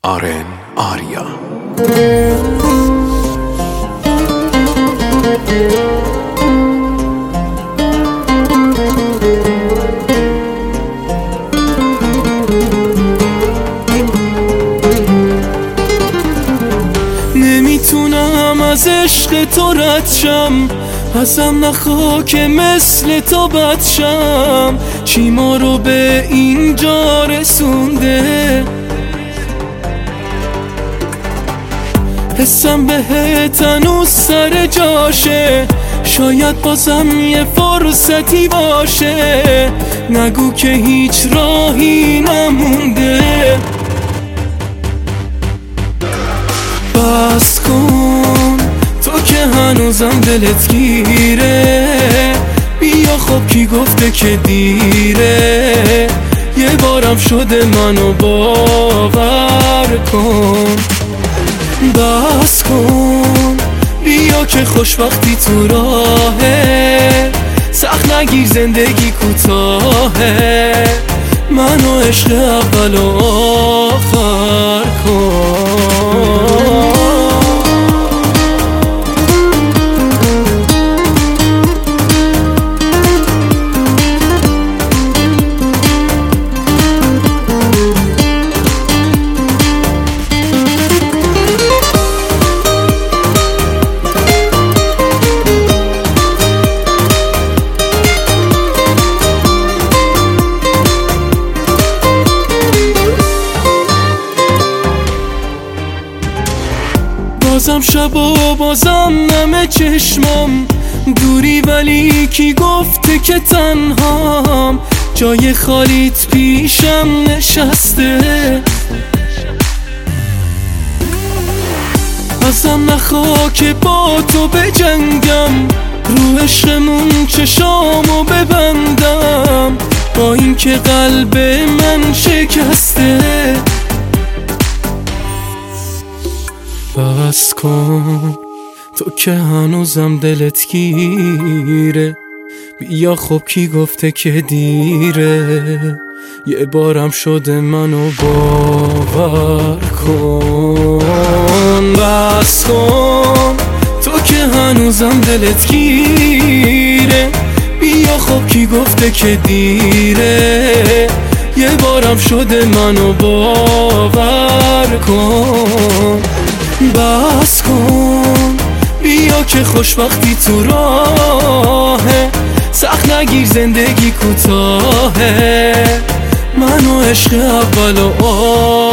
آرن آریا. نمیتونم از عشق تو رد شم، ازم نخوا که مثل تو بد شم. چی ما رو به اینجا رسونده؟ حسم بهت هنوز سر جاشه، شاید بازم یه فرصتی باشه. نگو که هیچ راهی نمونده. بس کن تو که هنوزم دلت گیره، بیا خب کی گفته که دیره. یه بارم شده منو باور کن. بس کن بیا که خوشبختی تو راهه، سخت نگیر زندگی کوتاهه. منو عشق اول و آخر کن. بازم شب و بازم نم چشمم دوری، ولی کی گفته که تنهام؟ جای خالیت پیشم نشسته. ازم نخوا که با تو بجنگم، رو عشقمون چشامو ببندم، با این که قلب من شکسته. بس کن تو که هنوزم دلت گیره، بیا خب کی گفته که دیره. یه بارم شده منو باور کن. بس کن تو که هنوزم دلت گیره، بیا خب کی گفته که دیره. یه بارم شده منو باور کن. بس کن بیا که خوشبختی تو راهه، سخت نگیر زندگی کوتاهه. منو عشق اول و